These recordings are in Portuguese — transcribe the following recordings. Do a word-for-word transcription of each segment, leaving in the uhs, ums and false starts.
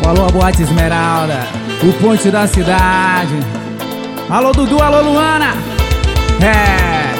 Falou a Boate Esmeralda, o ponte da cidade. Alô Dudu, alô Luana. É.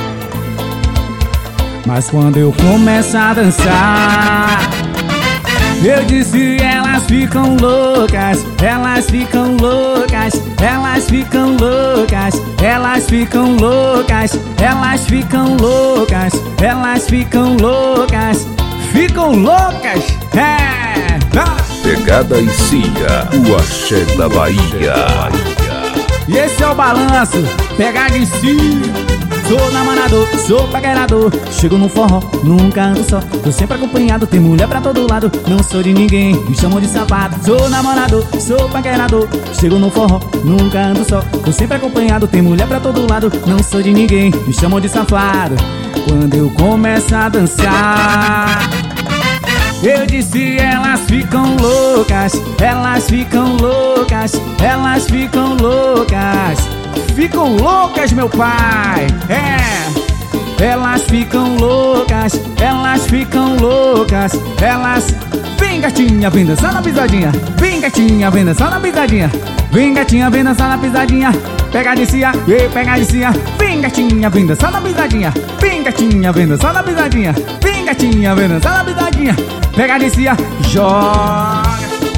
Mas quando eu começo a dançar, eu disse elas ficam loucas, elas ficam loucas, elas ficam loucas, elas ficam loucas, elas ficam loucas, elas ficam loucas, ficam loucas, é! Ah! Pegada e Cia, o axé da Bahia. E esse é o balanço, pegada em si. Sou namorador, sou paquerador, chego no forró, nunca ando só. Tô sempre acompanhado, tem mulher pra todo lado. Não sou de ninguém, me chamam de safado. Sou namorador, sou paquerador, chego no forró, nunca ando só. Tô sempre acompanhado, tem mulher pra todo lado. Não sou de ninguém, me chamam de safado. Quando eu começo a dançar, eu disse elas ficam loucas, elas ficam loucas, elas ficam loucas, ficam loucas, meu pai, é. Elas ficam loucas, elas ficam loucas, elas... Vem gatinha, vem dançar na pisadinha. Vem gatinha, vem dançar na pisadinha. Vem gatinha, vem dançar na pisadinha. Pega de cia, e pega de cia. Vem gatinha, vem dançar na pisadinha. Vem gatinha, vem dançar na pisadinha. Vem gatinha, vem dançar na pisadinha. Pega de cia, joga.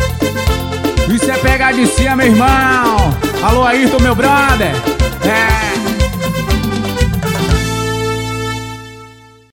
Isso é pega de cia, meu irmão. Alô Ayrton, meu brother. É.